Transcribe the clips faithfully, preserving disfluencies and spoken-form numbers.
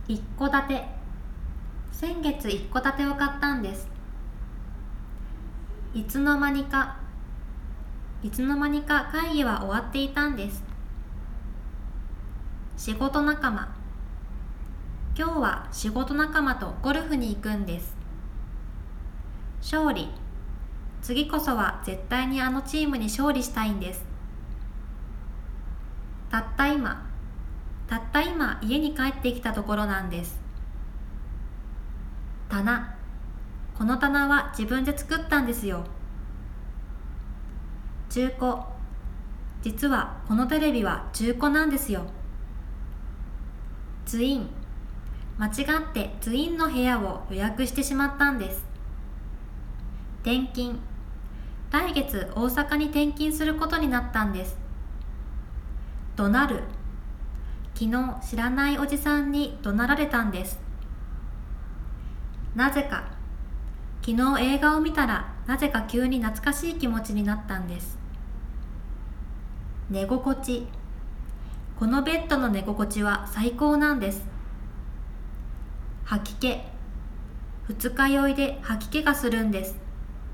一戸建て。先月一戸建てを買ったんです。いつの間にか、いつの間にか会議は終わっていたんです。仕事仲間。今日は仕事仲間とゴルフに行くんです。勝利。次こそは絶対にあのチームに勝利したいんです。たった今、たった今家に帰ってきたところなんです。棚。この棚は自分で作ったんですよ。中古。実はこのテレビは中古なんですよ。ツイン。間違ってツインの部屋を予約してしまったんです。転勤。来月大阪に転勤することになったんです。怒鳴る。昨日知らないおじさんに怒鳴られたんです。なぜか。昨日映画を見たらなぜか急に懐かしい気持ちになったんです。寝心地。このベッドの寝心地は最高なんです。吐き気。二日酔いで吐き気がするんです。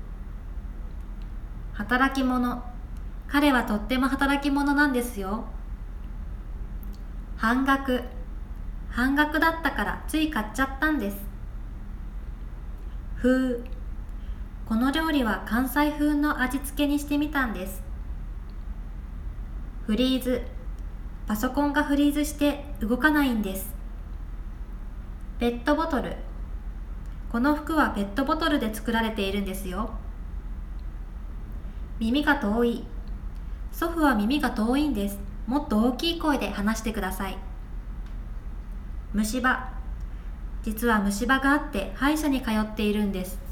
働き者。彼はとっても働き者なんですよ。半額。半額だったからつい買っちゃったんです。風。この料理は関西風の味付けにしてみたんです。フリーズ。パソコンがフリーズして動かないんです。ペットボトル。この服はペットボトルで作られているんですよ。耳が遠い。祖父は耳が遠いんです。もっと大きい声で話してください。虫歯。実は虫歯があって歯医者に通っているんです。